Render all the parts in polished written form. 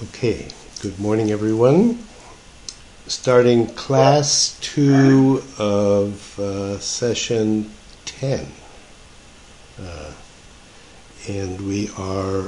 Okay, good morning everyone. Starting class 2 of session 10. And we are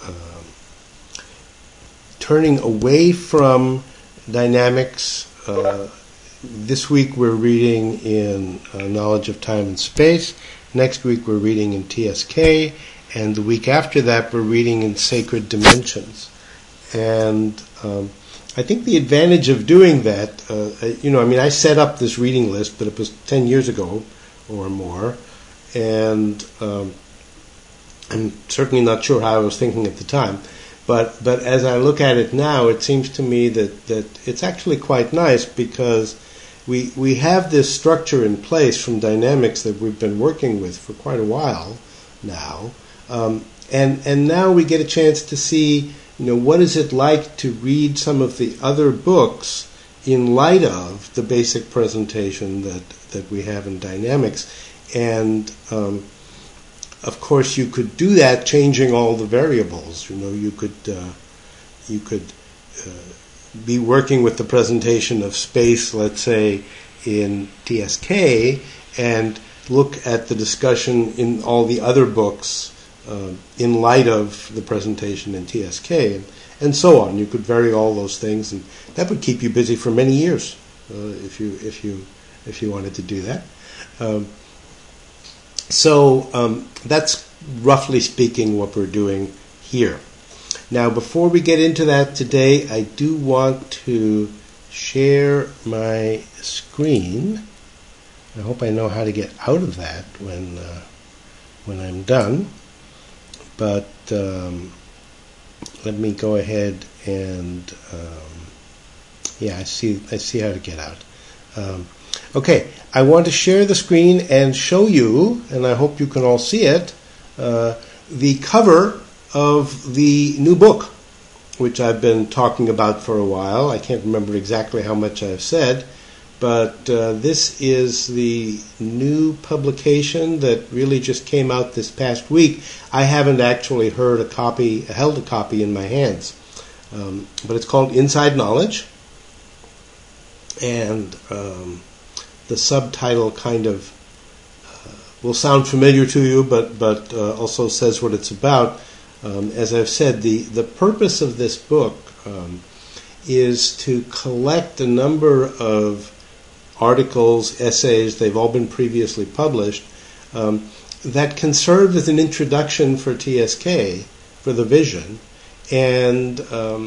turning away from dynamics. This week we're reading in Knowledge of Time and Space. Next week we're reading in TSK. And the week after that we're reading in Sacred Dimensions. And I think the advantage of doing that, I set up this reading list, but it was 10 years ago or more, and I'm certainly not sure how I was thinking at the time. But as I look at it now, it seems to me that it's actually quite nice because we have this structure in place from dynamics that we've been working with for quite a while now, and now we get a chance to see. What is it like to read some of the other books in light of the basic presentation that we have in dynamics? And, of course, you could do that changing all the variables. You could be working with the presentation of space, let's say, in TSK, and look at the discussion in all the other books in light of the presentation in TSK, and so on. You could vary all those things, and that would keep you busy for many years if you wanted to do that. So that's roughly speaking what we're doing here. Now, before we get into that today, I do want to share my screen. I hope I know how to get out of that when I'm done. But let me go ahead and I see how to get out. Okay, I want to share the screen and show you, and I hope you can all see it, the cover of the new book, which I've been talking about for a while. I can't remember exactly how much I've said, but this is the new publication that really just came out this past week. I haven't actually held a copy in my hands, but it's called Inside Knowledge, and the subtitle kind of will sound familiar to you, but also says what it's about. As I've said, the purpose of this book is to collect a number of articles, essays, they've all been previously published, that can serve as an introduction for TSK, for the vision. And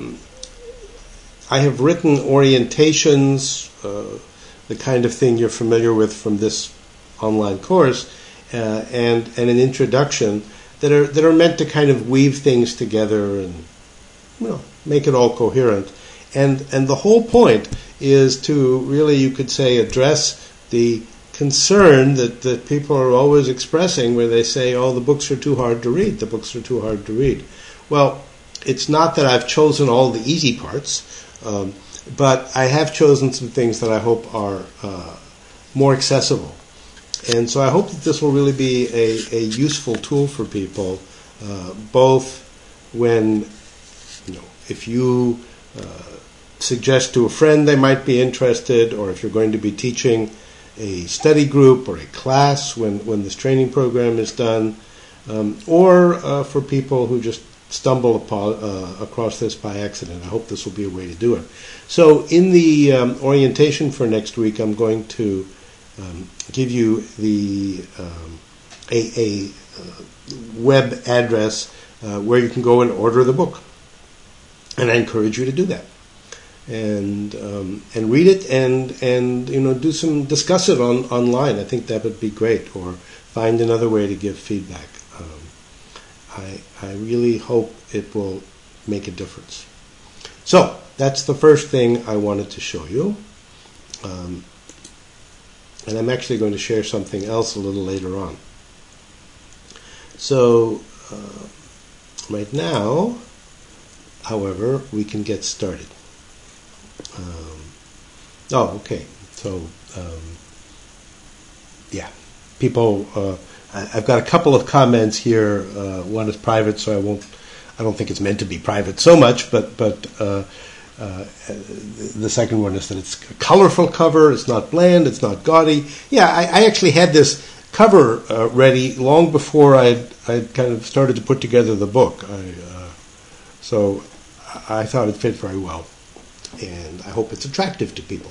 I have written orientations, the kind of thing you're familiar with from this online course, and an introduction that are meant to kind of weave things together and make it all coherent. And the whole point is to really, you could say, address the concern that people are always expressing where they say, oh, the books are too hard to read, the books are too hard to read. Well, it's not that I've chosen all the easy parts, but I have chosen some things that I hope are more accessible. And so I hope that this will really be a useful tool for people, both when, if you suggest to a friend they might be interested, or if you're going to be teaching a study group or a class when this training program is done, or for people who just stumble across this by accident. I hope this will be a way to do it. So in the orientation for next week, I'm going to give you a web address where you can go and order the book, and I encourage you to do that. And read it and discuss it online. I think that would be great, or find another way to give feedback. I really hope it will make a difference. So that's the first thing I wanted to show you, and I'm actually going to share something else a little later on. So right now, however, we can get started. Okay. So, people, I've got a couple of comments here. One is private, so I don't think it's meant to be private so much, but the second one is that it's a colorful cover, it's not bland, it's not gaudy. Yeah, I actually had this cover ready long before I'd kind of started to put together the book. So I thought it fit very well, and I hope it's attractive to people.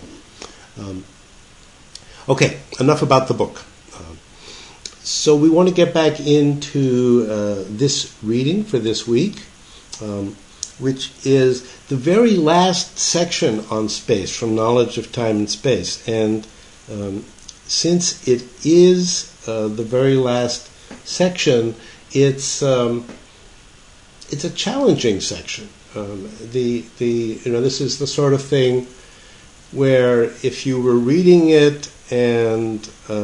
Okay, enough about the book. So we want to get back into this reading for this week, which is the very last section on space, from Knowledge of Time and Space. And since it is the very last section, it's a challenging section. This is the sort of thing where if you were reading it and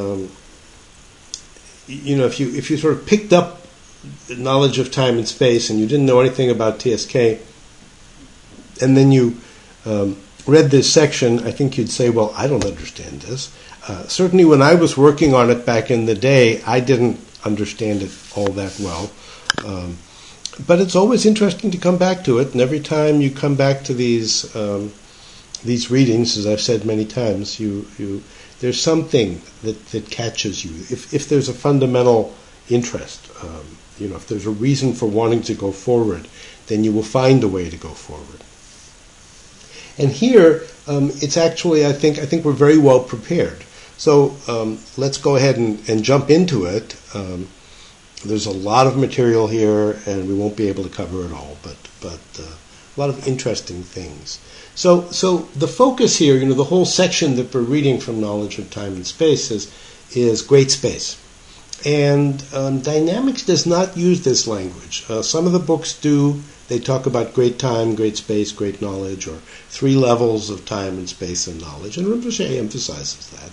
if you sort of picked up Knowledge of Time and Space and you didn't know anything about TSK, and then you read this section, I think you'd say, well, I don't understand this. Certainly when I was working on it back in the day, I didn't understand it all that well. But it's always interesting to come back to it, and every time you come back to these readings, as I've said many times, there's something that catches you. If there's a fundamental interest, if there's a reason for wanting to go forward, then you will find a way to go forward. And here, it's actually, I think we're very well prepared. So let's go ahead and jump into it. There's a lot of material here, and we won't be able to cover it all, but a lot of interesting things. So the focus here, the whole section that we're reading from Knowledge of Time and Space is great space. And Dynamics does not use this language. Some of the books do. They talk about great time, great space, great knowledge, or 3 levels of time and space and knowledge. And Rinpoche emphasizes that.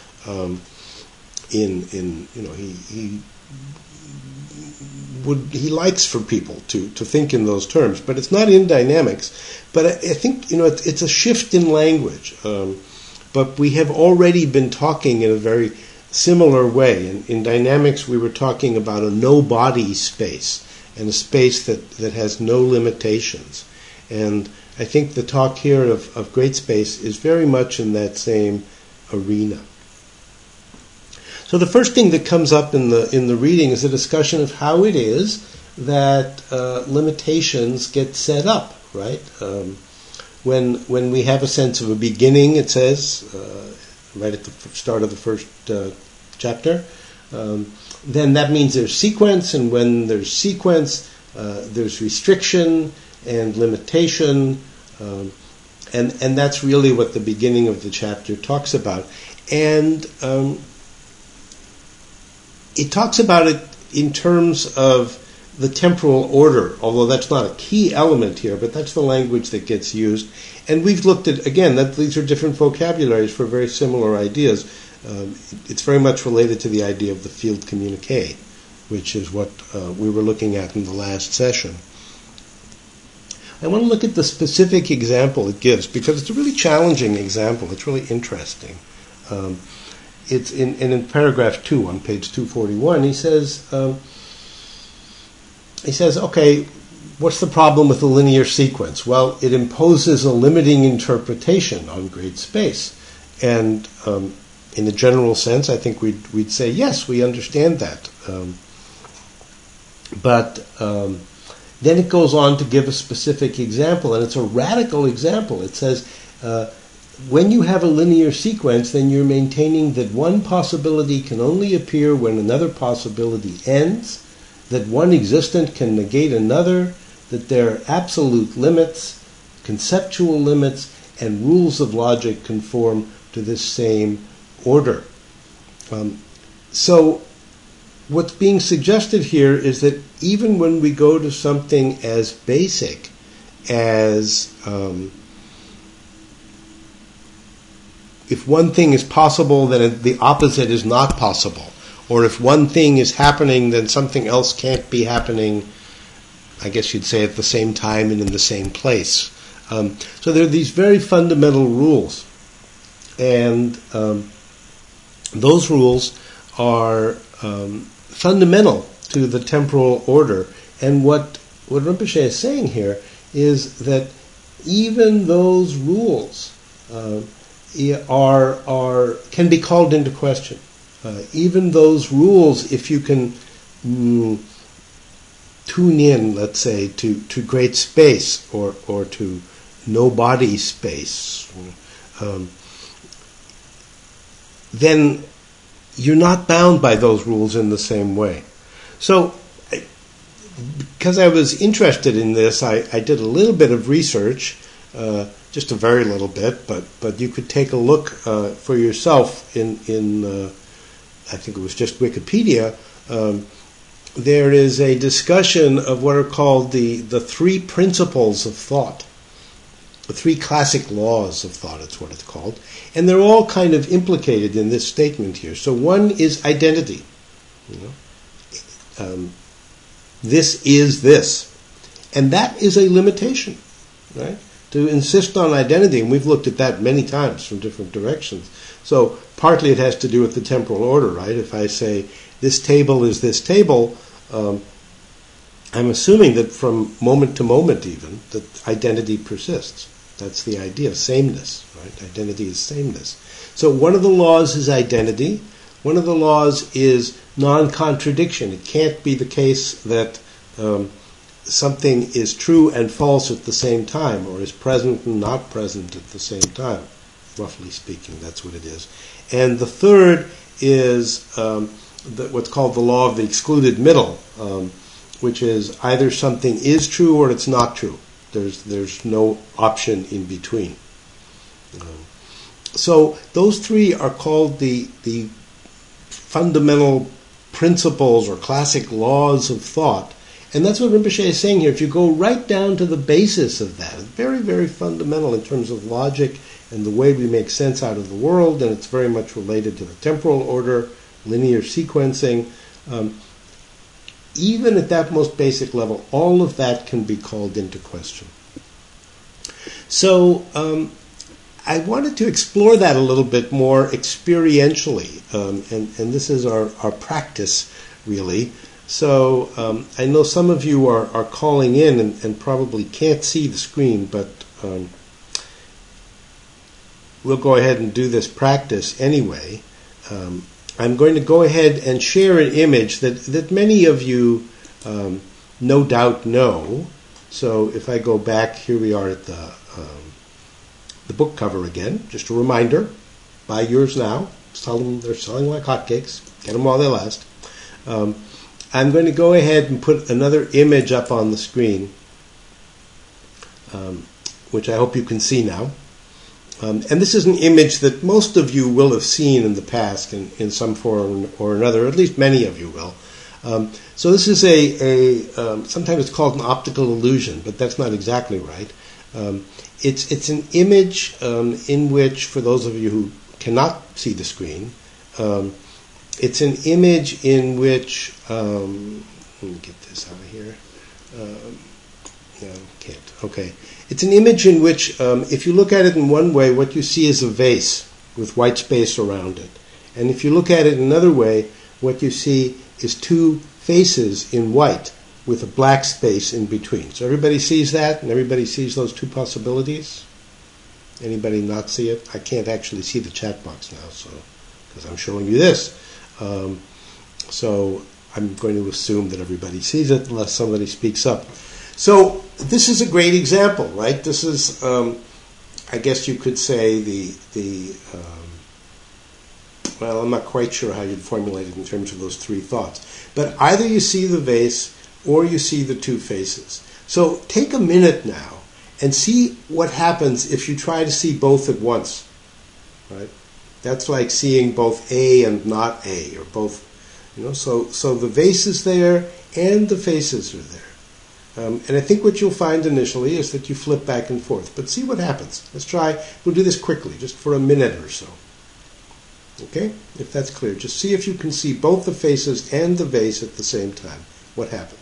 He likes for people to think in those terms, but it's not in Dynamics. But I think it's a shift in language. But we have already been talking in a very similar way. In Dynamics, we were talking about a no-body space, and a space that has no limitations. And I think the talk here of great space is very much in that same arena. So the first thing that comes up in the reading is a discussion of how it is that limitations get set up, right? When we have a sense of a beginning, it says, right at the start of the first chapter, then that means there's sequence, and when there's sequence, there's restriction and limitation, and that's really what the beginning of the chapter talks about. And it talks about it in terms of the temporal order, although that's not a key element here, but that's the language that gets used. And we've looked at, again, that these are different vocabularies for very similar ideas. It's very much related to the idea of the field communiqué, which is what we were looking at in the last session. I want to look at the specific example it gives, because it's a really challenging example. It's really interesting. It's in paragraph 2 on page 241. He says, okay, what's the problem with the linear sequence? Well, it imposes a limiting interpretation on great space. And in a general sense, I think we'd say, yes, we understand that. But then it goes on to give a specific example, and it's a radical example. It says, when you have a linear sequence, then you're maintaining that one possibility can only appear when another possibility ends, that one existent can negate another, that there are absolute limits, conceptual limits, and rules of logic conform to this same order. So what's being suggested here is that even when we go to something as basic as if one thing is possible, then the opposite is not possible. Or if one thing is happening, then something else can't be happening, I guess you'd say, at the same time and in the same place. So there are these very fundamental rules. And those rules are fundamental to the temporal order. And what what Rinpoche is saying here is that even those rules can be called into question. Even those rules, if you can tune in, let's say, to great space or to no body space, then you're not bound by those rules in the same way. So, because I was interested in this, I did a little bit of research, just a very little bit, but you could take a look for yourself in I think it was just Wikipedia. There is a discussion of what are called the three principles of thought. The three classic laws of thought, it's what it's called. And they're all kind of implicated in this statement here. So one is identity. This is this. And that is a limitation, right? To insist on identity, and we've looked at that many times from different directions. So partly it has to do with the temporal order, right? If I say this table is this table, I'm assuming that from moment to moment even, that identity persists. That's the idea, sameness, right? Identity is sameness. So one of the laws is identity. One of the laws is non-contradiction. It can't be the case that something is true and false at the same time, or is present and not present at the same time. Roughly speaking, that's what it is. And the third is what's called the law of the excluded middle, which is either something is true or it's not true. There's no option in between. So those three are called the fundamental principles or classic laws of thought. And that's what Rinpoche is saying here. If you go right down to the basis of that, it's very, very fundamental in terms of logic and the way we make sense out of the world, and it's very much related to the temporal order, linear sequencing. Even at that most basic level, all of that can be called into question. So I wanted to explore that a little bit more experientially, and this is our practice, really. So I know some of you are calling in and probably can't see the screen, but we'll go ahead and do this practice anyway. I'm going to go ahead and share an image that many of you no doubt know. So if I go back, here we are at the book cover again. Just a reminder, buy yours now. Tell them they're selling like hotcakes. Get them while they last. I'm going to go ahead and put another image up on the screen, which I hope you can see now. And this is an image that most of you will have seen in the past in some form or another, at least many of you will. So this is sometimes it's called an optical illusion, but that's not exactly right. It's an image in which, for those of you who cannot see the screen, it's an image in which, let me get this out of here. No, can't. Okay. It's an image in which, if you look at it in one way, what you see is a vase with white space around it. And if you look at it another way, what you see is two faces in white with a black space in between. So everybody sees that, and everybody sees those two possibilities? Anybody not see it? I can't actually see the chat box now, so because I'm showing you this. So I'm going to assume that everybody sees it unless somebody speaks up. So this is a great example, right? This is, I guess you could say well, I'm not quite sure how you'd formulate it in terms of those three thoughts. But either you see the vase or you see the two faces. So take a minute now and see what happens if you try to see both at once, right? That's like seeing both A and not A, or both, so the vase is there and the faces are there. And I think what you'll find initially is that you flip back and forth. But see what happens. Let's try. We'll do this quickly, just for a minute or so. Okay? If that's clear. Just see if you can see both the faces and the vase at the same time. What happens?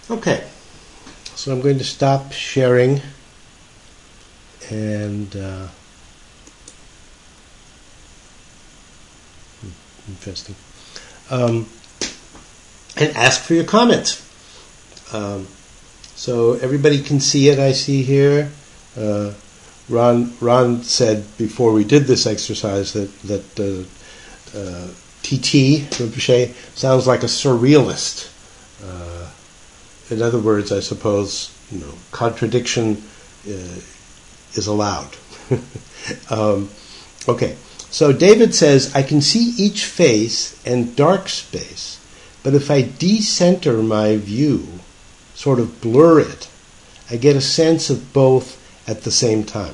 Okay, so I'm going to stop sharing and interesting. And ask for your comments. So everybody can see it, I see here. Ron said before we did this exercise that T.T. Rinpoche sounds like a surrealist. In other words, I suppose, contradiction is allowed. Okay, so David says, I can see each face and dark space, but if I decenter my view, sort of blur it, I get a sense of both at the same time.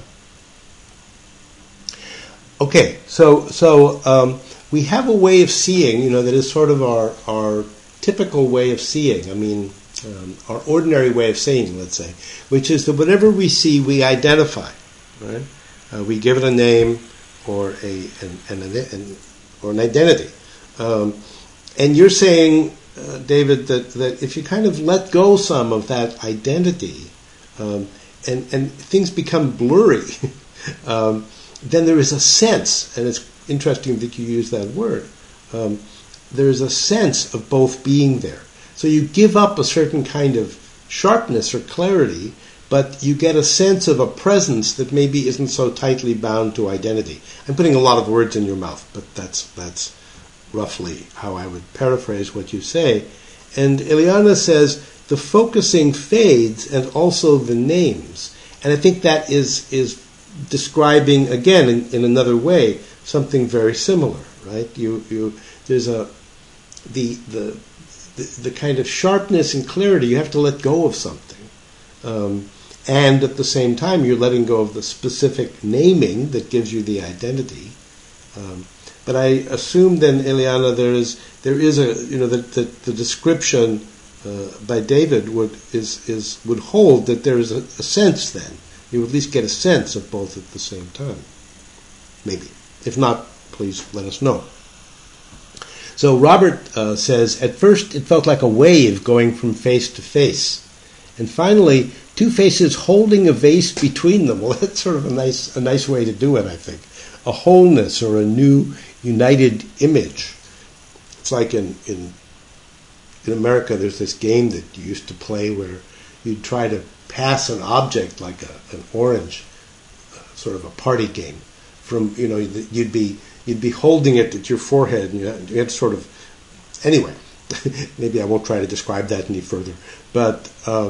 Okay, so we have a way of seeing, that is sort of our typical way of seeing. I mean, our ordinary way of seeing, let's say, which is that whatever we see, we identify, right? We give it a name or an identity. And you're saying, David, that if you kind of let go some of that identity, and things become blurry, then there is a sense, and it's interesting that you use that word, there is a sense of both being there. So you give up a certain kind of sharpness or clarity, but you get a sense of a presence that maybe isn't so tightly bound to identity. I'm putting a lot of words in your mouth, but that's roughly how I would paraphrase what you say. And Ileana says, the focusing fades and also the names. And I think that is describing, again, in another way, something very similar, right? There's the kind of sharpness and clarity, you have to let go of something. And at the same time, you're letting go of the specific naming that gives you the identity. But I assume then, Ileana, there is the description by David would hold that there is a sense then. You at least get a sense of both at the same time. Maybe. If not, please let us know. So Robert says, at first it felt like a wave going from face to face. And finally, two faces holding a vase between them. Well, that's sort of a nice way to do it, I think. A wholeness or a new united image. It's like in America, there's this game that you used to play where you'd try to pass an object like an orange, sort of a party game. From you'd be holding it at your forehead, and you had to sort of. Anyway, maybe I won't try to describe that any further, but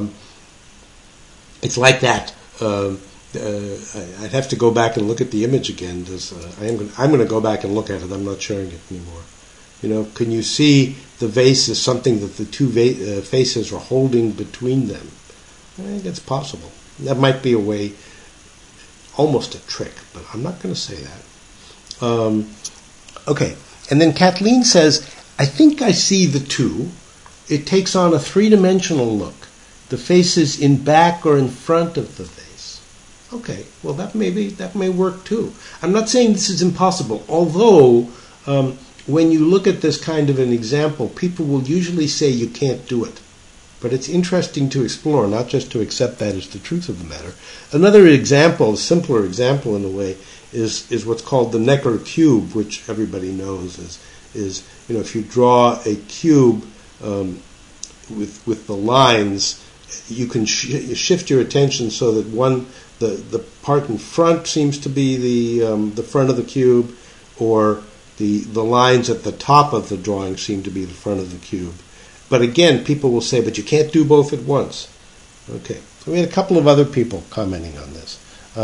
it's like that. I'd have to go back and look at the image again. I'm going to go back and look at it. I'm not sharing it anymore. Can you see the vase as something that the two faces are holding between them? I think it's possible. That might be a way, almost a trick, but I'm not going to say that. Okay, and then Kathleen says, I think I see the two. It takes on a three-dimensional look. The faces in back or in front of the vase. Okay, well that may work too. I'm not saying this is impossible, although when you look at this kind of an example, people will usually say you can't do it. But it's interesting to explore, not just to accept that as the truth of the matter. Another example, a simpler example in a way, is what's called the Necker cube, which everybody knows is if you draw a cube with the lines, you can shift your attention so that the part in front seems to be the front of the cube, or the lines at the top of the drawing seem to be the front of the cube. But again, people will say, but you can't do both at once. Okay, so we had a couple of other people commenting on this.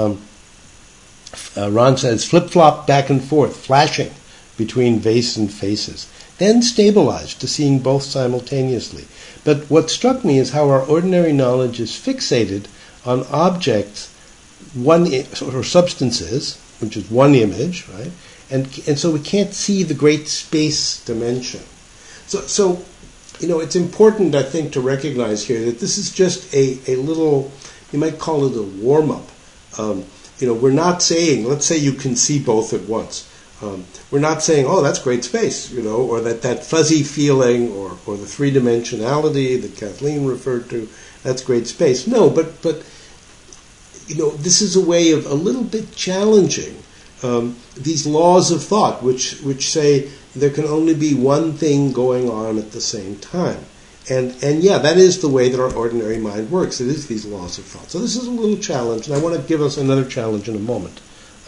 Ron says, flip-flop back and forth, flashing between vase and faces, then stabilized to seeing both simultaneously. But what struck me is how our ordinary knowledge is fixated on objects, or substances, which is one image, right? And so we can't see the great space dimension. So it's important, I think, to recognize here that this is just a little, you might call it a warm-up. We're not saying, let's say you can see both at once. We're not saying, oh, that's great space, or that fuzzy feeling, or the three-dimensionality that Kathleen referred to, that's great space. No, but this is a way of a little bit challenging these laws of thought, which say there can only be one thing going on at the same time. And yeah, that is the way that our ordinary mind works. It is these laws of thought. So this is a little challenge, and I want to give us another challenge in a moment.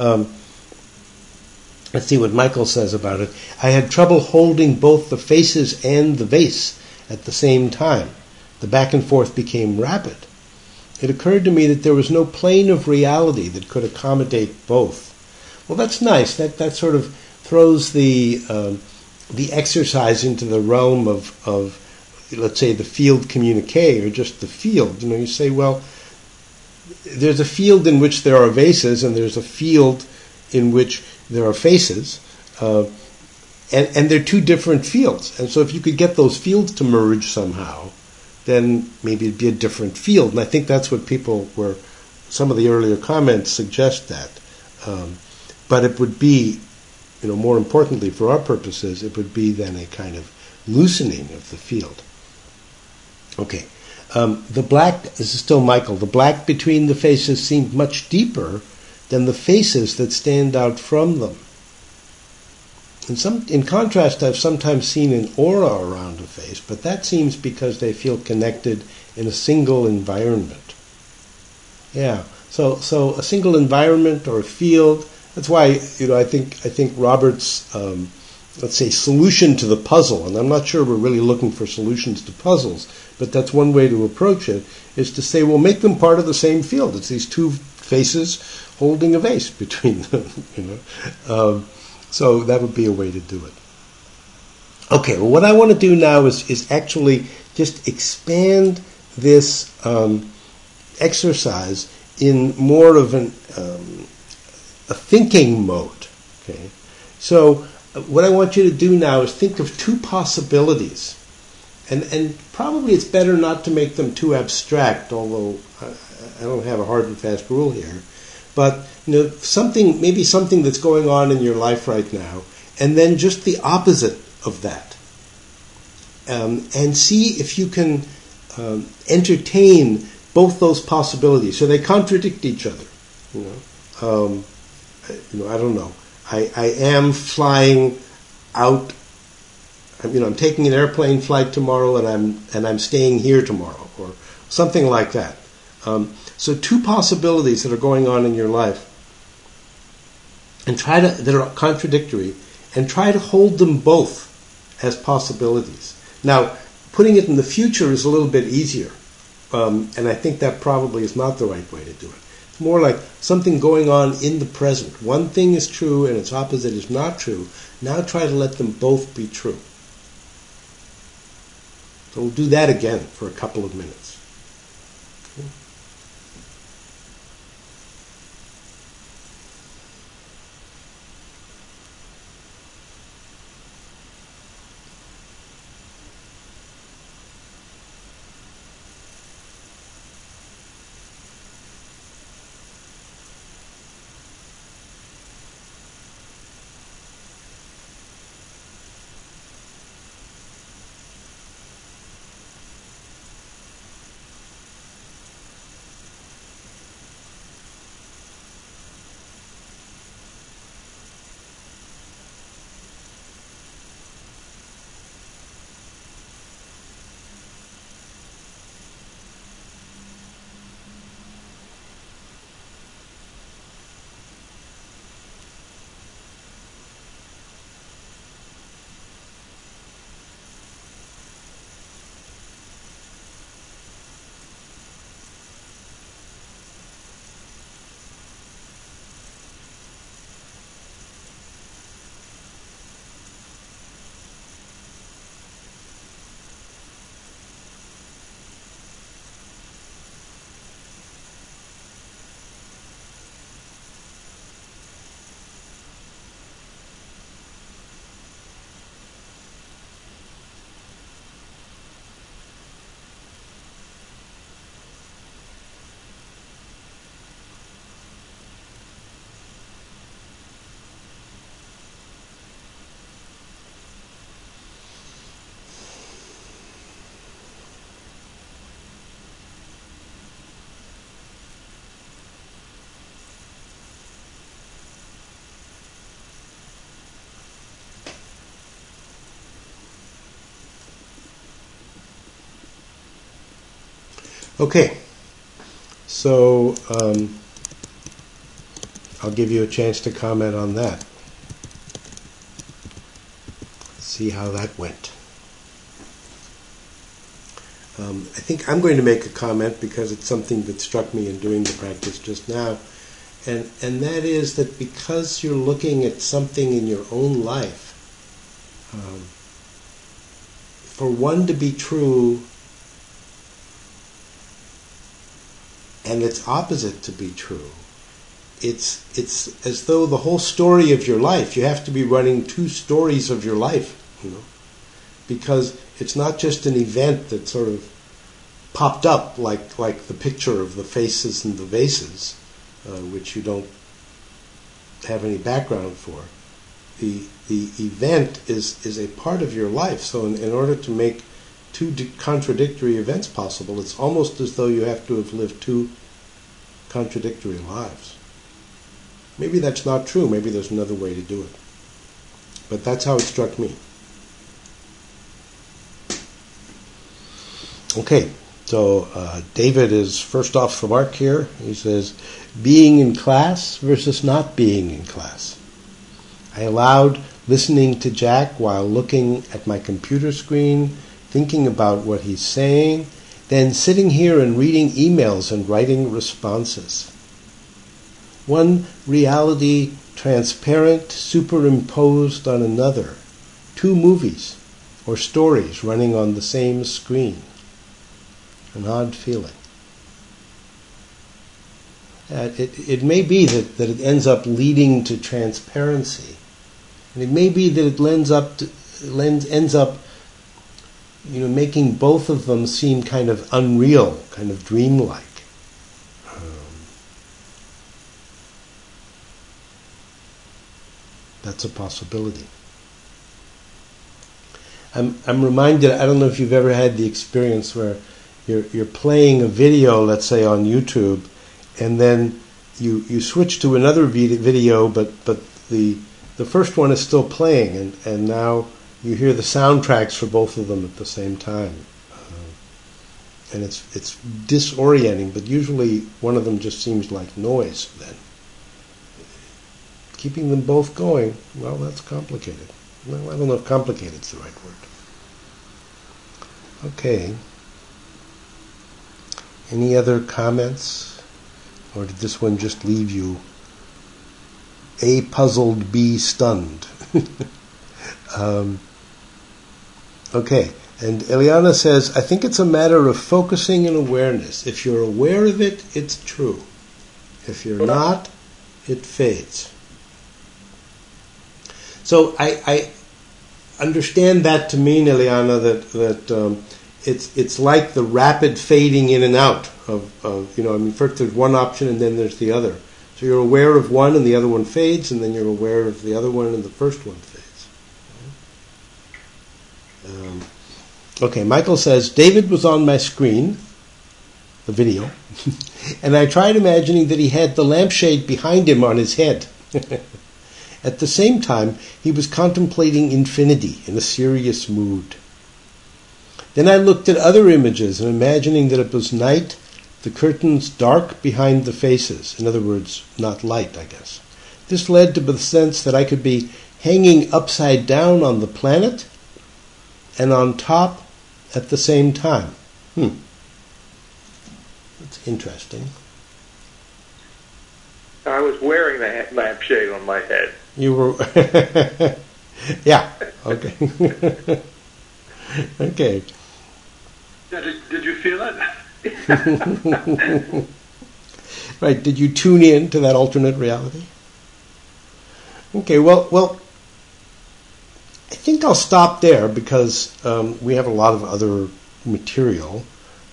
Let's see what Michael says about it. I had trouble holding both the faces and the vase at the same time. The back and forth became rapid. It occurred to me that there was no plane of reality that could accommodate both. Well, that's nice. That sort of throws the exercise into the realm of let's say the field communique, or just the field. You say, well, there's a field in which there are vases, and there's a field in which there are faces, and they're two different fields. And so if you could get those fields to merge somehow, then maybe it'd be a different field. And I think that's what some of the earlier comments suggest that. But it would be, more importantly for our purposes, it would be then a kind of loosening of the field. Okay. The black, this is still Michael, the black between the faces seemed much deeper than the faces that stand out from them. In contrast, I've sometimes seen an aura around a face, but that seems because they feel connected in a single environment. Yeah, so a single environment or a field. That's why I think Robert's let's say solution to the puzzle, and I'm not sure we're really looking for solutions to puzzles, but that's one way to approach it, is to say, well, make them part of the same field. It's these two faces holding a vase between them. So that would be a way to do it. Okay, well, what I want to do now is actually just expand this exercise in more of a thinking mode. Okay, so what I want you to do now is think of two possibilities, and probably it's better not to make them too abstract, although I don't have a hard and fast rule here. But maybe something that's going on in your life right now, and then just the opposite of that, and see if you can entertain both those possibilities. So they contradict each other. I don't know. I am flying out. I'm taking an airplane flight tomorrow, and I'm staying here tomorrow, or something like that. So two possibilities that are going on in your life, and that are contradictory, and try to hold them both as possibilities. Now, putting it in the future is a little bit easier, and I think that probably is not the right way to do it. It's more like something going on in the present. One thing is true and its opposite is not true. Now try to let them both be true. So we'll do that again for a couple of minutes. Okay, so I'll give you a chance to comment on that. See how that went. I think I'm going to make a comment because it's something that struck me in doing the practice just now. And that is that because you're looking at something in your own life, for one to be true and its opposite to be true, it's as though the whole story of your life, you have to be running two stories of your life, because it's not just an event that sort of popped up like the picture of the faces and the vases, which you don't have any background for. The event is a part of your life. So in order to make two contradictory events possible, it's almost as though you have to have lived two contradictory lives. Maybe that's not true. Maybe there's another way to do it. But that's how it struck me. Okay, so David is first off the mark here. He says, being in class versus not being in class. I allowed listening to Jack while looking at my computer screen, thinking about what he's saying, then sitting here and reading emails and writing responses. One reality transparent, superimposed on another. Two movies or stories running on the same screen. An odd feeling. It may be that it ends up leading to transparency. And it may be that it ends up making both of them seem kind of unreal, kind of dreamlike. That's a possibility. I'm reminded, I don't know if you've ever had the experience where you're playing a video, let's say on YouTube, and then you switch to another video, but the first one is still playing, and now you hear the soundtracks for both of them at the same time. And it's disorienting, but usually one of them just seems like noise then. Keeping them both going, well, that's complicated. Well, I don't know if complicated is the right word. Okay. Any other comments? Or did this one just leave you A, puzzled, B, stunned? Okay. And Eliana says, I think it's a matter of focusing and awareness. If you're aware of it, it's true. If you're not, it fades. So I understand that to mean, Eliana, that it's like the rapid fading in and out of first there's one option and then there's the other. So you're aware of one and the other one fades, and then you're aware of the other one and the first one fades. Okay, Michael says, David was on my screen, the video, and I tried imagining that he had the lampshade behind him on his head. At the same time, he was contemplating infinity in a serious mood. Then I looked at other images and imagining that it was night, the curtains dark behind the faces. In other words, not light, I guess. This led to the sense that I could be hanging upside down on the planet and on top at the same time. That's interesting. I was wearing the lampshade on my head. You were... Yeah, okay. Okay. Did you feel it? Right, did you tune in to that alternate reality? Okay, well, I think I'll stop there because we have a lot of other material.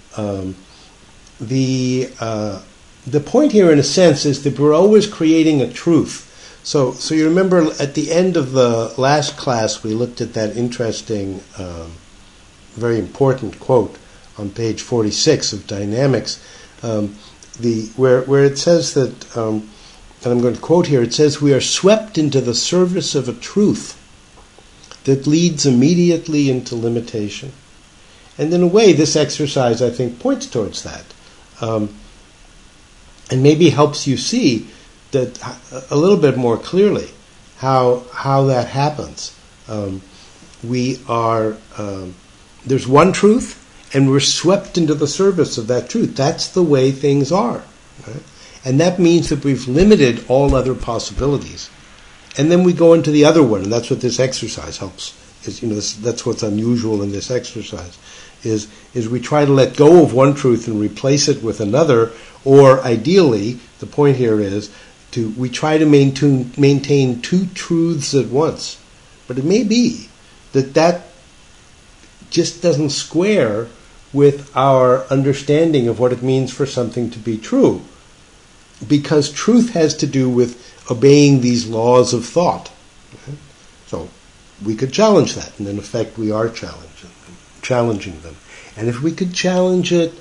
The point here, in a sense, is that we're always creating a truth. So you remember at the end of the last class, we looked at that interesting, very important quote on page 46 of Dynamics, where it says that, and I'm going to quote here, it says, we are swept into the service of a truth that leads immediately into limitation. And in a way, this exercise, I think, points towards that. and maybe helps you see that a little bit more clearly how that happens. We are there's one truth, and we're swept into the service of that truth. That's the way things are, right? And that means that we've limited all other possibilities, and then we go into the other one, and that's what this exercise helps. That's what's unusual in this exercise, is we try to let go of one truth and replace it with another, or ideally, the point here is we try to maintain two truths at once. But it may be that just doesn't square with our understanding of what it means for something to be true, because truth has to do with obeying these laws of thought. Okay? So we could challenge that, and in effect we are challenging them. And if we could challenge it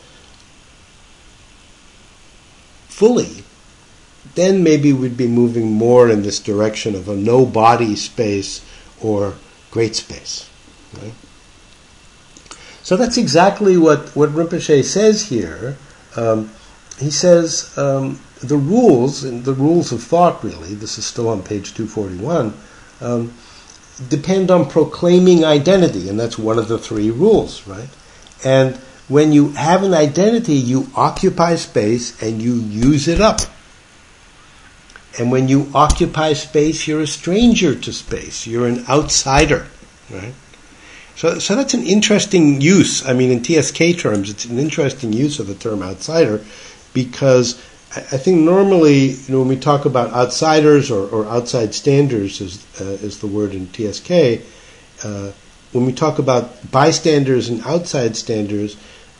fully, then maybe we'd be moving more in this direction of a no-body space or great space. Right? So that's exactly what Rinpoche says here. He says the rules, and the rules of thought really, this is still on page 241, depend on proclaiming identity, and that's one of the three rules, right? And when you have an identity, you occupy space and you use it up. And when you occupy space, you're a stranger to space. You're an outsider, right? So that's an interesting use. I mean, in TSK terms, it's an interesting use of the term outsider, because I think normally, when we talk about outsiders or outside standers, is the word in TSK, when we talk about bystanders and outside standers,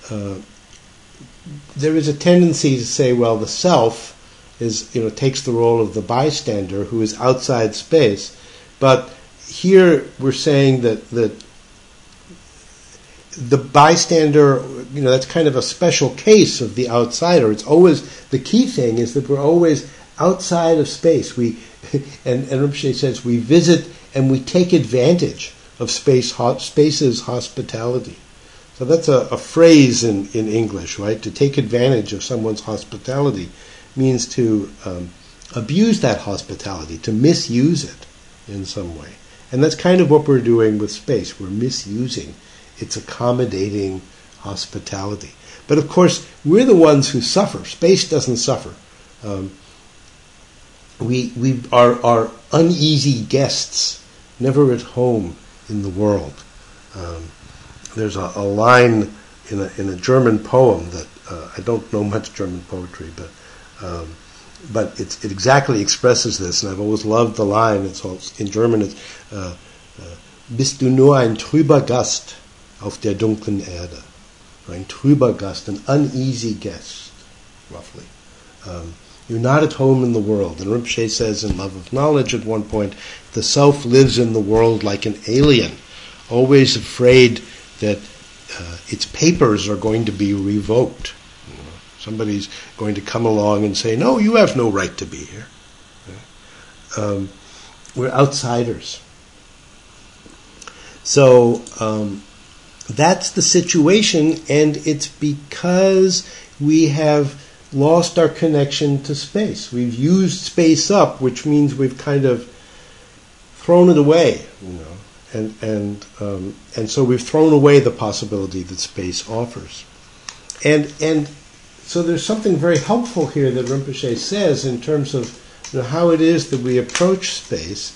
there is a tendency to say, well, the self takes the role of the bystander who is outside space. But here we're saying that the bystander, that's kind of a special case of the outsider. It's always, the key thing is that we're always outside of space. And Rinpoche says we visit and we take advantage of space's hospitality. So that's a phrase in English, right? To take advantage of someone's hospitality means to abuse that hospitality, to misuse it in some way. And that's kind of what we're doing with space. We're misusing its accommodating hospitality. But of course, we're the ones who suffer. Space doesn't suffer. We are uneasy guests, never at home in the world. There's a line in a German poem that I don't know much German poetry, but it exactly expresses this, and I've always loved the line. In German, it's "Bist du nur ein trüber Gast auf der dunklen Erde?" Ein trüber Gast, an uneasy guest, roughly. You're not at home in the world. And Rinpoche says in Love of Knowledge at one point, the self lives in the world like an alien, always afraid that its papers are going to be revoked. Somebody's going to come along and say, no, you have no right to be here. We're outsiders. So that's the situation, and it's because we have lost our connection to space. We've used space up, which means we've kind of thrown it away, and so we've thrown away the possibility that space offers. And so there's something very helpful here that Rinpoche says in terms of how it is that we approach space.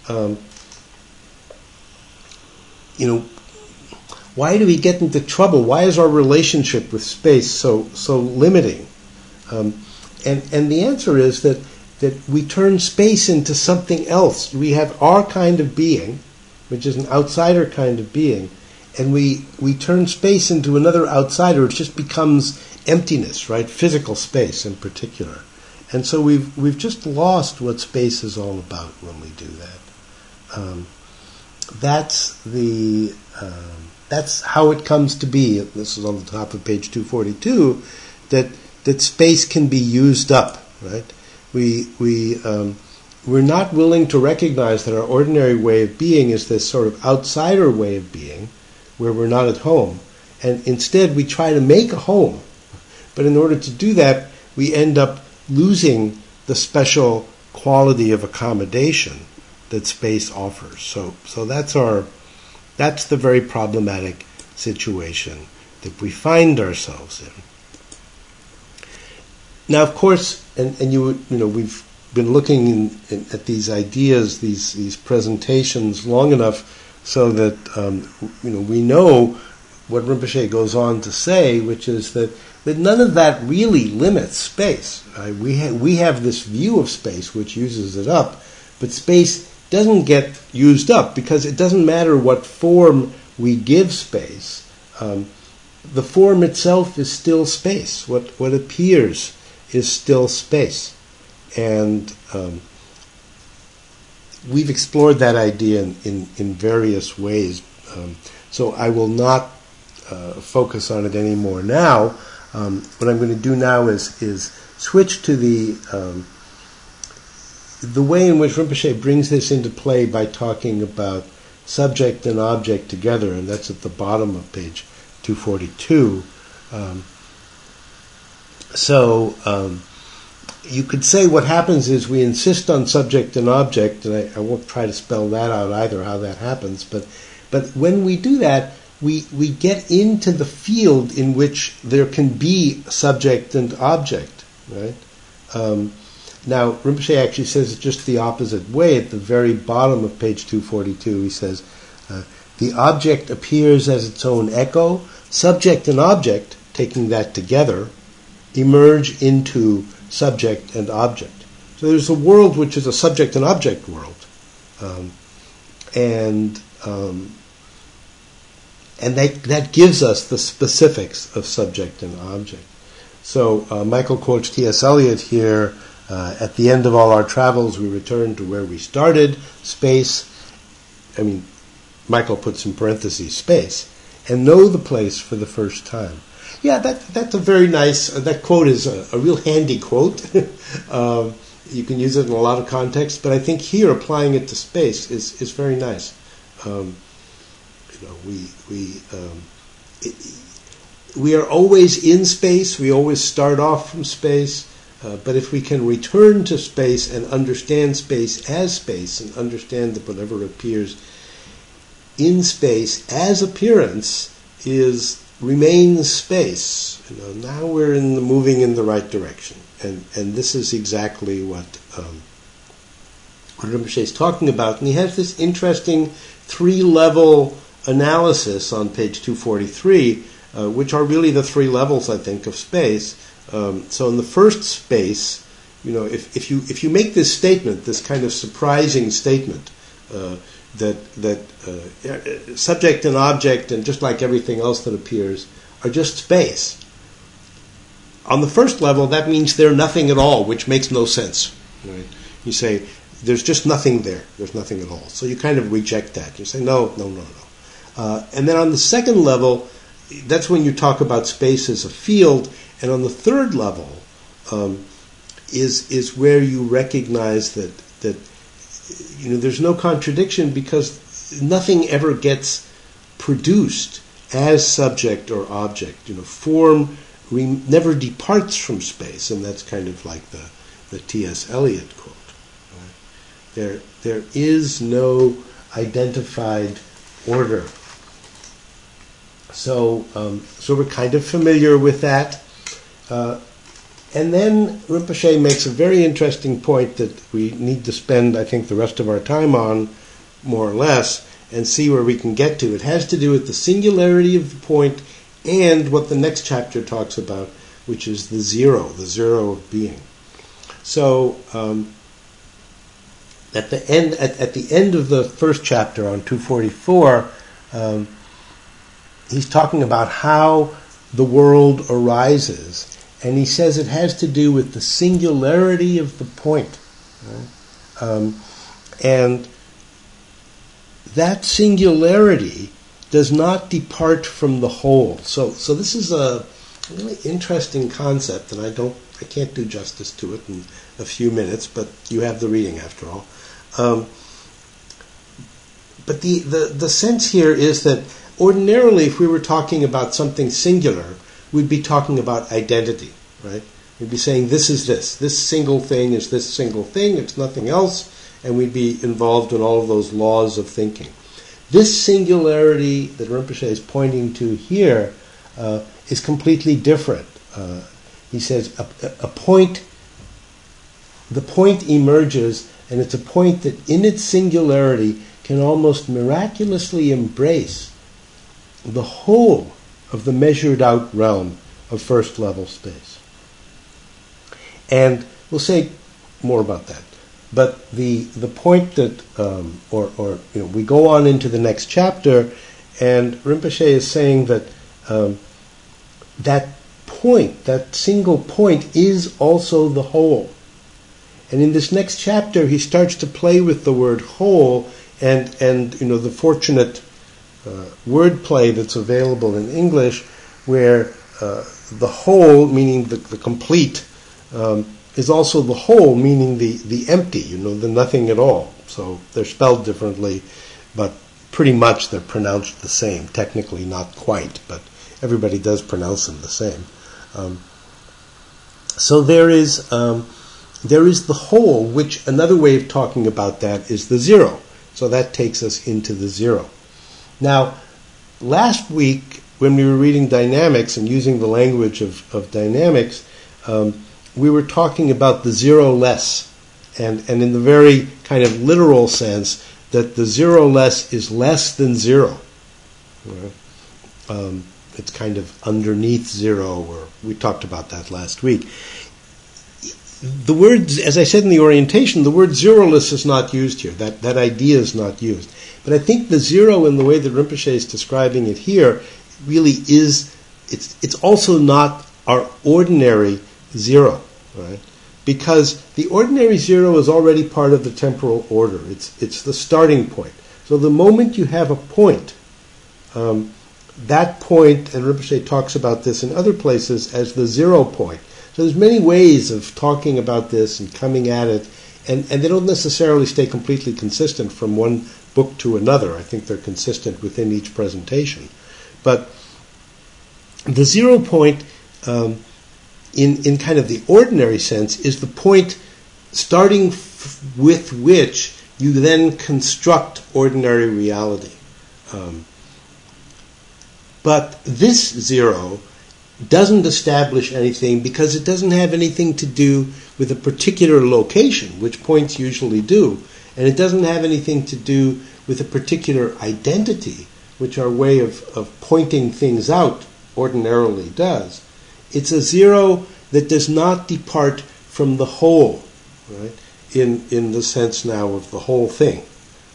Why do we get into trouble? Why is our relationship with space so limiting? And the answer is that we turn space into something else. We have our kind of being, which is an outsider kind of being, and we turn space into another outsider. It just becomes emptiness, right? Physical space in particular. And so we've just lost what space is all about when we do that. That's how it comes to be. This is on the top of page 242. That space can be used up, right? We're not willing to recognize that our ordinary way of being is this sort of outsider way of being, where we're not at home, and instead we try to make a home But in order to do that, we end up losing the special quality of accommodation that space offers. So that's the very problematic situation that we find ourselves in. Now, of course, and we've been looking at these ideas, these presentations long enough so that we know what Rinpoche goes on to say, which is that none of that really limits space. We have this view of space which uses it up, but space doesn't get used up because it doesn't matter what form we give space. The form itself is still space. What appears is still space. And we've explored that idea in various ways. So I will not focus on it anymore now. What I'm going to do now is switch to the way in which Rinpoche brings this into play by talking about subject and object together, and that's at the bottom of page 242. You could say what happens is we insist on subject and object, and I won't try to spell that out either, how that happens, but when we do that, we get into the field in which there can be subject and object, right? Now, Rinpoche actually says it just the opposite way. At the very bottom of page 242, he says, the object appears as its own echo. Subject and object, taking that together, emerge into subject and object. So there's a world which is a subject and object world. And that gives us the specifics of subject and object. So Michael quotes T.S. Eliot here, at the end of all our travels, we return to where we started, space. Michael puts in parentheses, space, and know the place for the first time. Yeah, that's a very nice, that quote is a real handy quote. You can use it in a lot of contexts, but I think here applying it to space is very nice. We are always in space, we always start off from space, but if we can return to space and understand space as space and understand that whatever appears in space as appearance remains space. Now we're moving in the right direction, and this is exactly what Rinpoche is talking about. And he has this interesting 3-level analysis on page 243, which are really the 3 levels, I think, of space. So in the first space, if you make this statement, this kind of surprising statement, that subject and object, and just like everything else that appears, are just space. On the first level, that means they're nothing at all, which makes no sense. Right? You say, there's just nothing there. There's nothing at all. So you kind of reject that. You say, no. And then on the second level, that's when you talk about space as a field. And on the third level is where you recognize that there's no contradiction, because nothing ever gets produced as subject or object. Form never departs from space, and that's kind of like the T.S. Eliot quote. Right? There is no identified order. So we're kind of familiar with that. And then Rinpoche makes a very interesting point that we need to spend, I think, the rest of our time on, more or less, and see where we can get to. It has to do with the singularity of the point and what the next chapter talks about, which is the zero of being. So at the end of the first chapter on 244, he's talking about how the world arises. And he says it has to do with the singularity of the point. Right? And that singularity does not depart from the whole. So this is a really interesting concept, and I can't do justice to it in a few minutes, but you have the reading after all. But the sense here is that ordinarily, if we were talking about something singular, we'd be talking about identity, right? We'd be saying this is this. This single thing is this single thing. It's nothing else. And we'd be involved in all of those laws of thinking. This singularity that Rinpoche is pointing to here is completely different. He says a point, the point emerges, and it's a point that in its singularity can almost miraculously embrace the whole of the measured out realm of first level space. And we'll say more about that. But the point that, we go on into the next chapter, and Rinpoche is saying that that point, that single point, is also the whole. And in this next chapter, he starts to play with the word whole, and the fortunate wordplay that's available in English, where the whole, meaning the complete, is also the whole, meaning the empty, the nothing at all. So they're spelled differently, but pretty much they're pronounced the same. Technically not quite, but everybody does pronounce them the same. So there is the whole, which another way of talking about that is the zero. So that takes us into the zero. Now, last week when we were reading dynamics and using the language of dynamics, we were talking about the zero less, and in the very kind of literal sense that the zero less is less than zero. It's kind of underneath zero, or we talked about that last week. The word, as I said in the orientation, the word zeroless is not used here. That idea is not used. But I think the zero, in the way that Rinpoche is describing it here, really is, it's also not our ordinary zero, right? Because the ordinary zero is already part of the temporal order. It's the starting point. So the moment you have a point, that point, and Rinpoche talks about this in other places as the 0 point. So there's many ways of talking about this and coming at it, and they don't necessarily stay completely consistent from one book to another. I think they're consistent within each presentation. But the 0 point, in kind of the ordinary sense, is the point starting with which you then construct ordinary reality. But this 0 doesn't establish anything because it doesn't have anything to do with a particular location, which points usually do, and it doesn't have anything to do with a particular identity, which our way of pointing things out ordinarily does. It's a 0 that does not depart from the whole, right? In the sense now of the whole thing.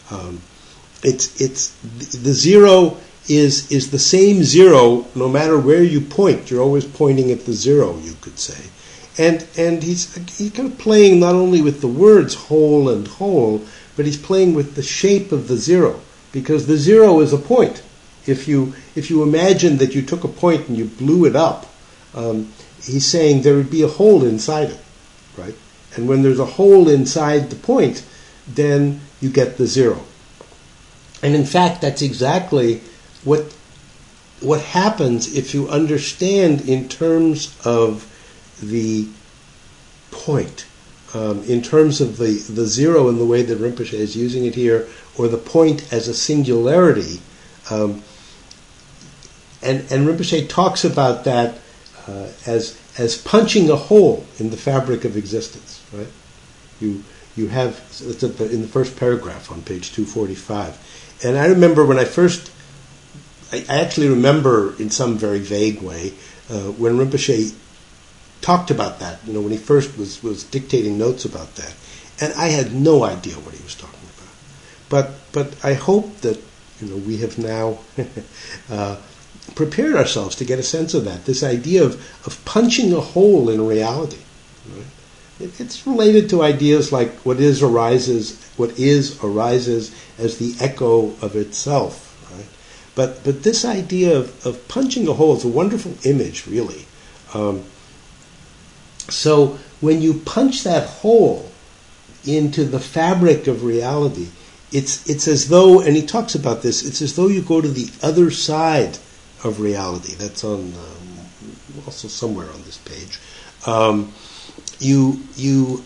It's the 0 is the same 0 no matter where you point. You're always pointing at the 0, you could say. And he's kind of playing not only with the words whole and whole, but he's playing with the shape of the 0, because the 0 is a point. If you imagine that you took a point and you blew it up, he's saying there would be a hole inside it, right? And when there's a hole inside the point, then you get the 0. And in fact, that's exactly what happens if you understand in terms of the point, in terms of the 0 in the way that Rinpoche is using it here, or the point as a singularity. And Rinpoche talks about that as punching a hole in the fabric of existence, right? You have, it's in the first paragraph on page 245. And I remember when I actually remember in some very vague way when Rinpoche talked about that, when he first was dictating notes about that. And I had no idea what he was talking about. But I hope that we have now prepared ourselves to get a sense of that, this idea of punching a hole in reality. Right? It's related to ideas like what is arises as the echo of itself. Right? But this idea of punching a hole is a wonderful image, really. So when you punch that hole into the fabric of reality, it's as though, and he talks about this, it's as though you go to the other side of reality. That's on also somewhere on this page. You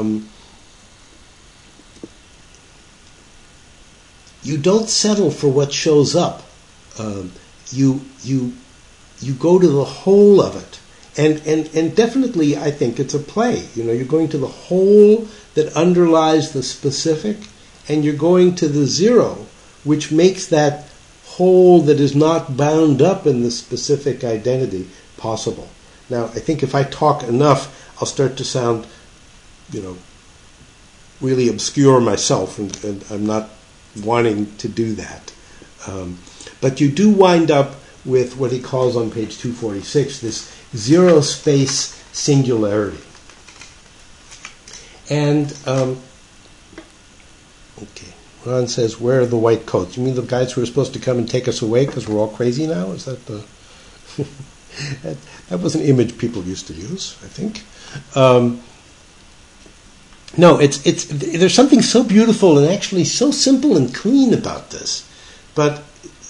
don't settle for what shows up. You go to the whole of it. And definitely, I think it's a play. You're going to the whole that underlies the specific, and you're going to the zero, which makes that whole that is not bound up in the specific identity possible. Now, I think if I talk enough, I'll start to sound, really obscure myself, and I'm not wanting to do that. But you do wind up with what he calls on page 246, this zero space singularity. And, okay, Ron says, where are the white coats? You mean the guys who are supposed to come and take us away because we're all crazy now? Is that the... that was an image people used to use, I think. No, there's something so beautiful and actually so simple and clean about this, but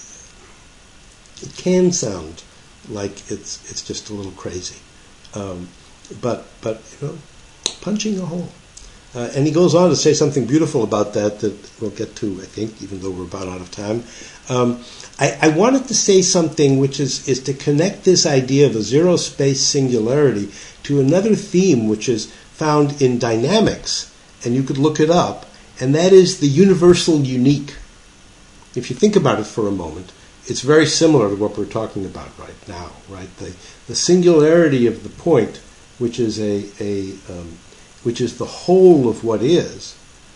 it can sound like it's just a little crazy. But punching a hole. And he goes on to say something beautiful about that we'll get to, I think, even though we're about out of time. I wanted to say something which is to connect this idea of a zero space singularity to another theme which is found in dynamics, and you could look it up, and that is the universal unique. If you think about it for a moment, it's very similar to what we're talking about right now, right? The singularity of the point, which is which is the whole of what is.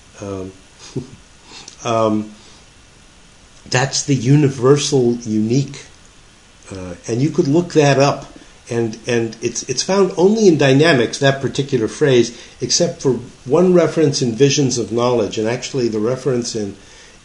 That's the universal unique, and you could look that up, and it's found only in dynamics, that particular phrase, except for one reference in Visions of Knowledge, and actually the reference in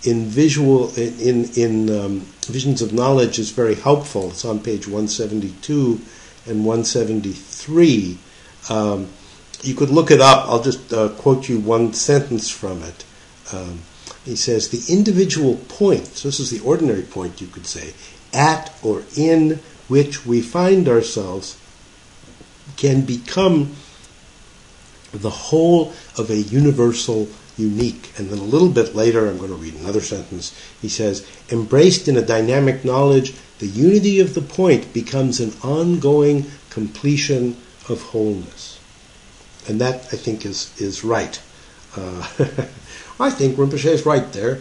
Visions of Knowledge is very helpful. It's on page 172 and 173. You could look it up. I'll just quote you one sentence from it. He says, the individual point, so this is the ordinary point, you could say, at or in which we find ourselves can become the whole of a universal unique. And then a little bit later, I'm going to read another sentence, he says, embraced in a dynamic knowledge, the unity of the point becomes an ongoing completion of wholeness. And that, I think, is right. I think Rinpoche is right there.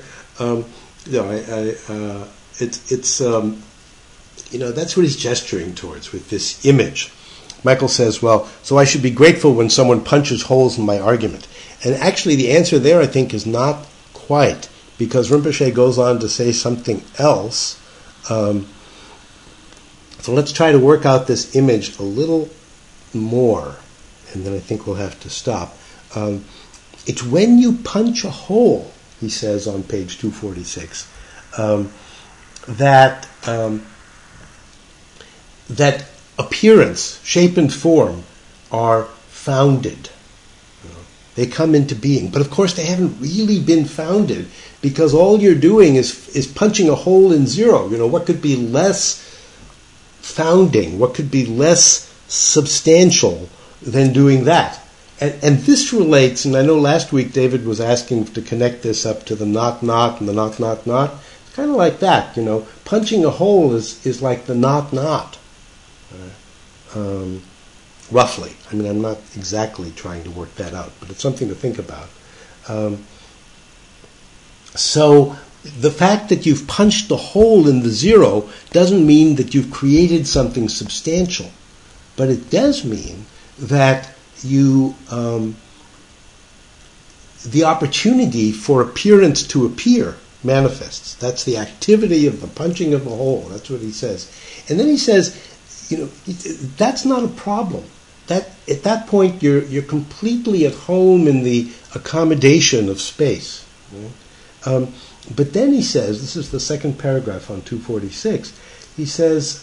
That's what he's gesturing towards with this image. Michael says, well, so I should be grateful when someone punches holes in my argument. And actually the answer there, I think, is not quite, because Rinpoche goes on to say something else. So let's try to work out this image a little more, and then I think we'll have to stop. It's when you punch a hole, he says on page 246, that appearance, shape and form are founded. They come into being. But of course they haven't really been founded, because all you're doing is punching a hole in zero. What could be less founding? What could be less substantial than doing that? And this relates, and I know last week David was asking to connect this up to the not and the not. It's kind of like that, Punching a hole is like the not. Roughly. I mean, I'm not exactly trying to work that out, but it's something to think about. So the fact that you've punched a hole in the zero doesn't mean that you've created something substantial, but it does mean that you the opportunity for appearance to appear manifests. That's the activity of the punching of a hole. That's what he says. And then he says, that's not a problem. That at that point you're completely at home in the accommodation of space. But then he says, this is the second paragraph on 246, he says,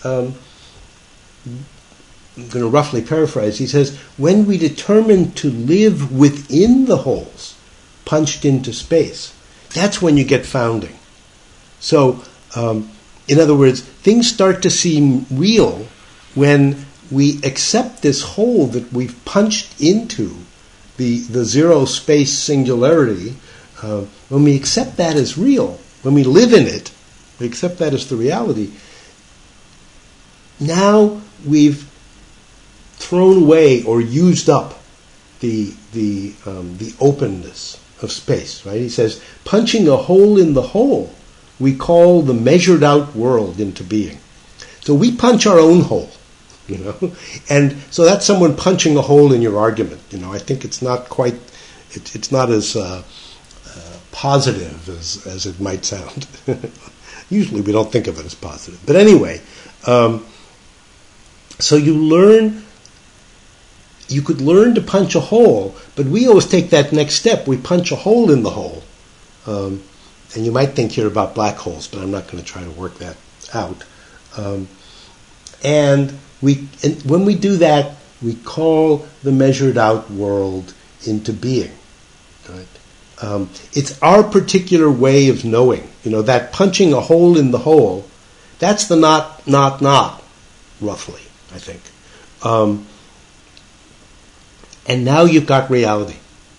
I'm going to roughly paraphrase, he says, when we determine to live within the holes punched into space, that's when you get founding. So, in other words, things start to seem real when we accept this hole that we've punched into the zero space singularity, when we accept that as real, when we live in it, we accept that as the reality. Now we've thrown away or used up the openness of space, right? He says, punching a hole in the hole, we call the measured out world into being. So we punch our own hole, and so that's someone punching a hole in your argument. I think it's not quite, it's not as positive as it might sound. Usually we don't think of it as positive. But anyway, so you could learn to punch a hole, but we always take that next step. We punch a hole in the hole. And you might think here about black holes, but I'm not going to try to work that out. And when we do that, we call the measured out world into being. Right? It's our particular way of knowing. That punching a hole in the hole, that's the not, roughly, I think. And now you've got reality.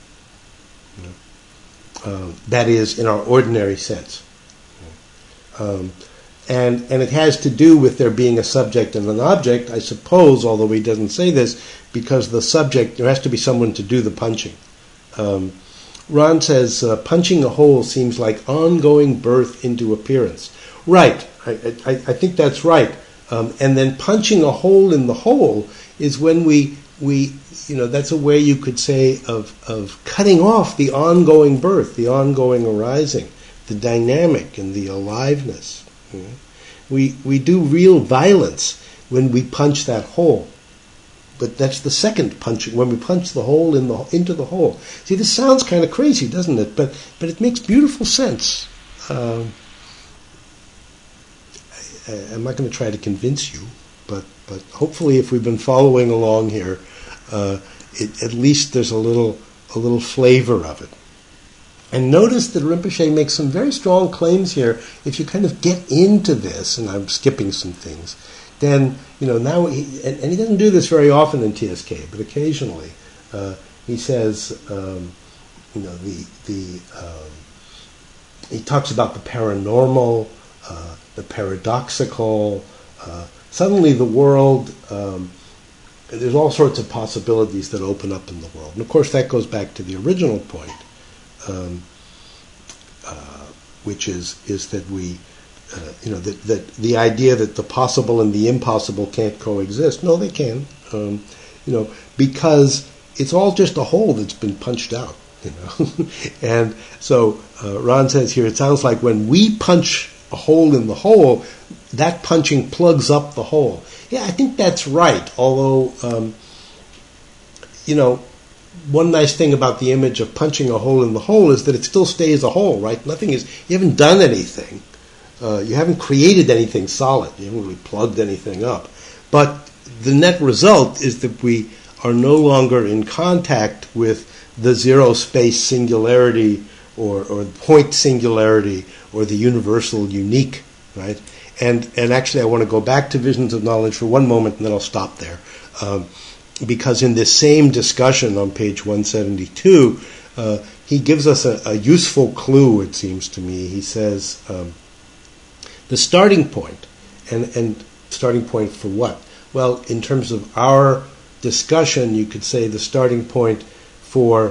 That is, in our ordinary sense. And it has to do with there being a subject and an object, I suppose, although he doesn't say this, because the subject, there has to be someone to do the punching. Ron says, punching a hole seems like ongoing birth into appearance. Right, I think that's right. And then punching a hole in the hole is when we that's a way you could say of cutting off the ongoing birth, the ongoing arising, the dynamic and the aliveness. We do real violence when we punch that hole. But that's the second punching, when we punch the hole into the hole. See, this sounds kind of crazy, doesn't it? But it makes beautiful sense. I'm not going to try to convince you, but hopefully, if we've been following along here, at least there's a little flavor of it. And notice that Rinpoche makes some very strong claims here. If you kind of get into this, and I'm skipping some things, then now he doesn't do this very often in TSK, but occasionally he says he talks about the paranormal, the paradoxical. Suddenly the world, there's all sorts of possibilities that open up in the world. And of course that goes back to the original point, which is that we, that the idea that the possible and the impossible can't coexist. No, they can, because it's all just a hole that's been punched out, And so Ron says here, it sounds like when we punch a hole in the hole, that punching plugs up the hole. Yeah, I think that's right. Although, one nice thing about the image of punching a hole in the hole is that it still stays a hole, right? You haven't done anything. You haven't created anything solid. You haven't really plugged anything up. But the net result is that we are no longer in contact with the zero space singularity or point singularity or the universal unique, right? And actually I want to go back to Visions of Knowledge for one moment and then I'll stop there. Because in this same discussion on page 172, he gives us a useful clue, it seems to me. He says, the starting point, and starting point for what? Well, in terms of our discussion, you could say the starting point for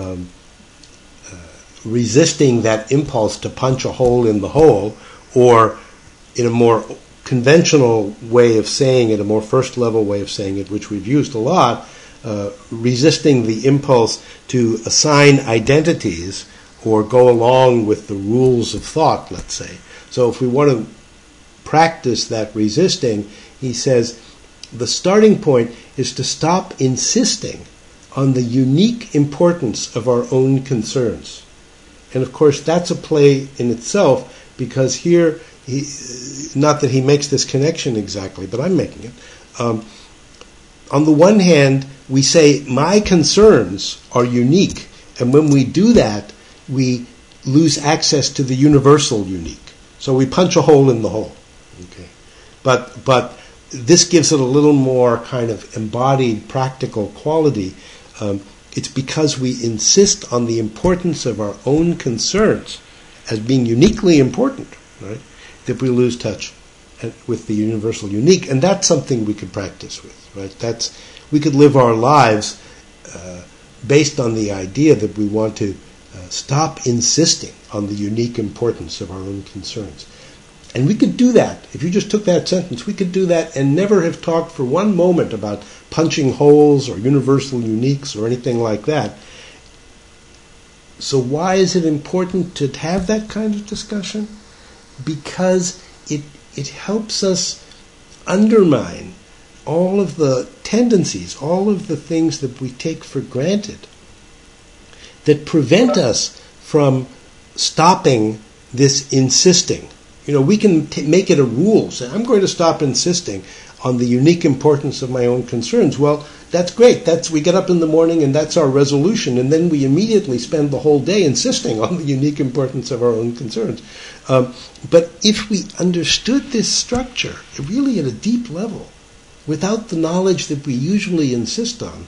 resisting that impulse to punch a hole in the hole, or in a more conventional way of saying it, a more first level way of saying it, which we've used a lot, resisting the impulse to assign identities or go along with the rules of thought, let's say. So if we want to practice that resisting, he says, the starting point is to stop insisting on the unique importance of our own concerns. And of course that's a play in itself, because here, not that he makes this connection exactly, but I'm making it. On the one hand, we say, my concerns are unique, and when we do that, we lose access to the universal unique. So we punch a hole in the hole. Okay, but this gives it a little more kind of embodied, practical quality. It's because we insist on the importance of our own concerns as being uniquely important, right, that we lose touch with the universal unique, and that's something we could practice with, right? We could live our lives based on the idea that we want to stop insisting on the unique importance of our own concerns. And we could do that. If you just took that sentence, we could do that and never have talked for one moment about punching holes or universal uniques or anything like that. So why is it important to have that kind of discussion? Because it helps us undermine all of the tendencies, all of the things that we take for granted that prevent us from stopping this insisting. We can make it a rule, say, I'm going to stop insisting on the unique importance of my own concerns. Well, that's great. We get up in the morning and that's our resolution, and then we immediately spend the whole day insisting on the unique importance of our own concerns. But if we understood this structure, really at a deep level, without the knowledge that we usually insist on,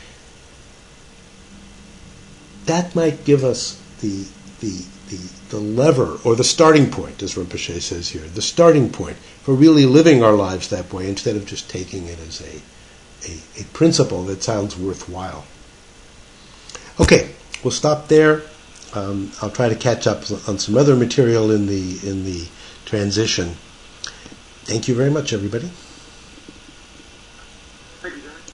that might give us the lever, or the starting point, as Rinpoche says here, the starting point for really living our lives that way instead of just taking it as a principle that sounds worthwhile. Okay, we'll stop there. I'll try to catch up on some other material in the transition. Thank you very much, everybody.